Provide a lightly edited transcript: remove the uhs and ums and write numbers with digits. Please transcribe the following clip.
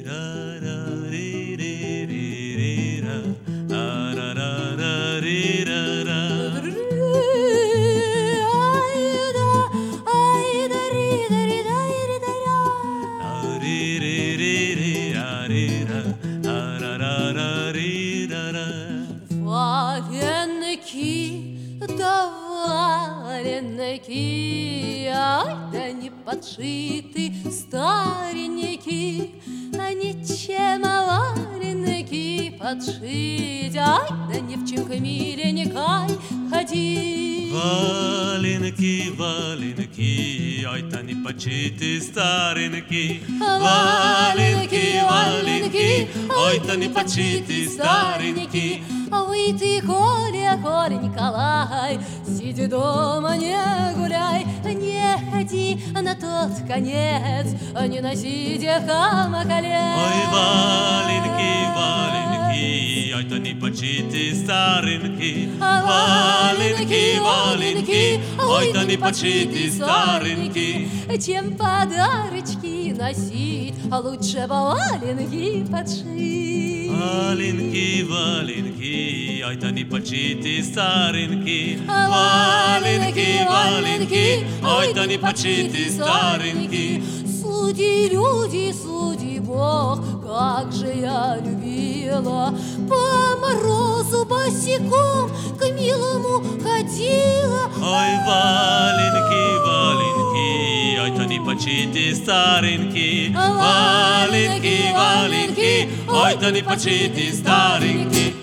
Валенки, да валенки, ай, да не подшиты старенькие, а ничем валенки подшить, ай, да ни в чем миленькой ходить. Валенки, валенки, ай, да не подшиты старенькие. Валенки, валенки, ой, да не подшиты старенькие. А вы ты, Коля, Коля Николай, сиди дома, не гуляй, не ходи на тот конец, не носи дехама колец. Ой, валенки, валенки, ой, да не подшиты старенькие. Валенки, валенки, ой, да не подшиты старенькие. Чем подарочки носить, а лучше валенки подшить. Валенки, валенки, ай, да не подшиты старенькие. Валенки, валенки, ой, да не подшиты старенькие. Суди, люди, суди, Бог, как же я любила, по морозу босиком к милому ходила. Ой, валенки, валенки, ой, да не подшиты старенькие. Валенки, валенки, ой, да не подшиты старенькие.